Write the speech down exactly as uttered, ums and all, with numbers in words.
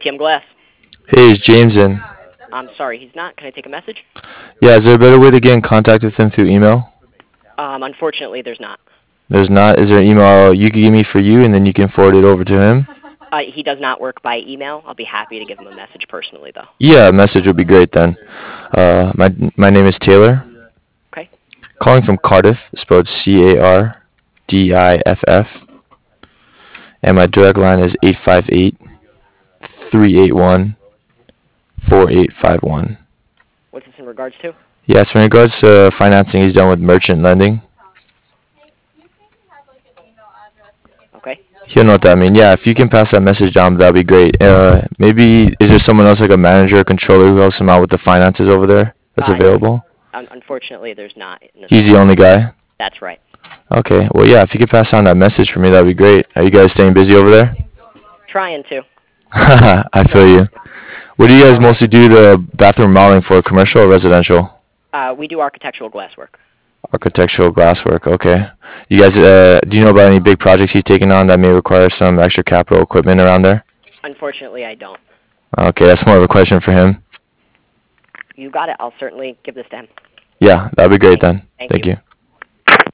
T M Glass. Hey, is James in? I'm sorry, he's not. Can I take a message? Yeah, is there a better way to get in contact with him through email? Um, unfortunately, there's not. There's not. Is there an email you could give me for you, and then you can forward it over to him? Uh, he does not work by email. I'll be happy to give him a message personally, though. Yeah, a message would be great then. Uh, my my name is Taylor. Okay. Calling from Cardiff, spelled C A R D I F F. And my direct line is eight five eight, three eight one, four eight five one. What's this in regards to? Yes, in regards to financing, he's done with merchant lending. Okay. He'll know what that means. Yeah, if you can pass that message down, that'd be great. Uh, maybe is there someone else like a manager or controller who helps him out with the finances over there that's Uh, available? un- unfortunately, there's not. in this He's the only guy? That's right. Okay. Well, yeah, if you could pass on that message for me, that'd be great. Are you guys staying busy over there? Trying to. I feel you. What do you guys mostly do the bathroom remodeling for, commercial or residential? Uh, we do architectural glasswork. Architectural glasswork, okay. You guys, uh, do you know about any big projects he's taking on that may require some extra capital equipment around there? Unfortunately, I don't. Okay, that's more of a question for him. You got it. I'll certainly give this to him. Yeah, that'd be great then. Thank Thank you. you.